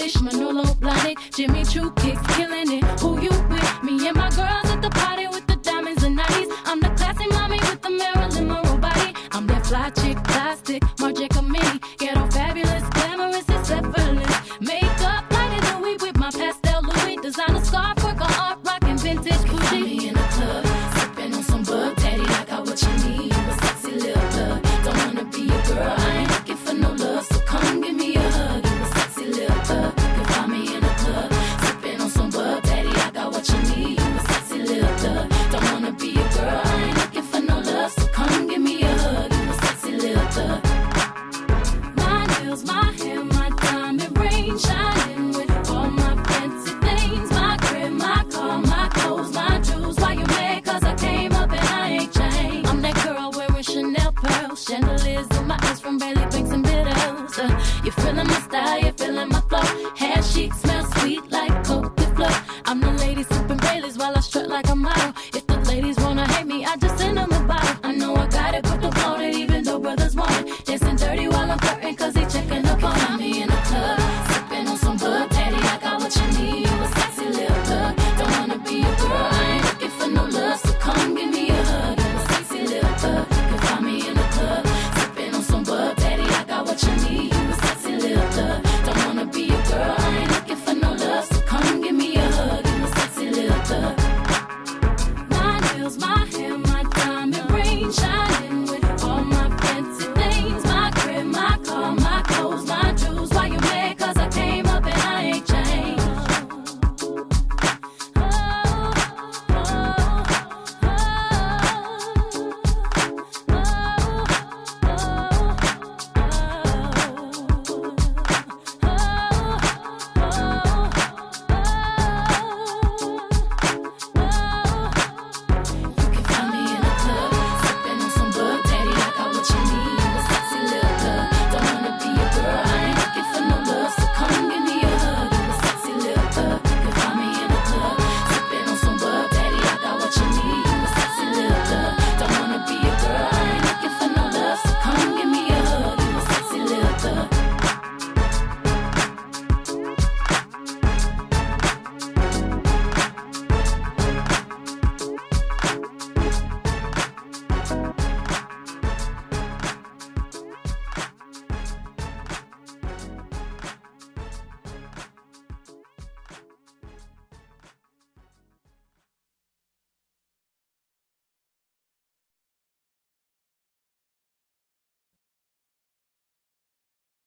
Fish, Manolo, Blahnik, Jimmy Choo kicks, killing it. Who you with? Me and my girls at the party with the diamonds and 90s. I'm the classy mommy with the Marilyn Monroe body. I'm that fly chick, plastic, Marc Camini. Get all fabulous, glamorous, it's effortless. Makeup lighter than we with my pastel Louis. Designer scarf, work on art, rockin' vintage bougie. Me in the club, sippin' on some bug, daddy, I got what you need. You a sexy little thug, don't wanna be a girl, I ain't looking for no love, so come give me a hug. You a sexy little thug, you can find me in the club, sippin' on some bug, daddy, I got what you need. You a sexy little thug, don't wanna be a girl, I ain't looking for no love, so come give me a hug. You a sexy little thug. My nails, my hair, my diamond ring, shining with all my fancy things. My crib, my car, my clothes, my jewels. Why you mad? 'Cause I came up and I ain't changed. I'm that girl wearing Chanel pearls, chandeliers in my eyes from Bailey Banks and Biddles. You feeling my style, you feeling my flow. Hair chic, smell sweet like Cote d'Ivoire. I'm the lady sipping Baileys while I strut like a model. If the ladies wanna hate me, I just send them a bottle. I know I got it, but don't float it even though brothers want it. Dancing dirty while I'm flirting 'cause they checking up on me in the club. Sipping on some bud, daddy, I got what you need. You a sexy little thug, don't wanna be a girl, I ain't looking for no love, so come give me a hug. You a sexy little thug, you can find me in the club. Sipping on some bud, daddy, I got what you need.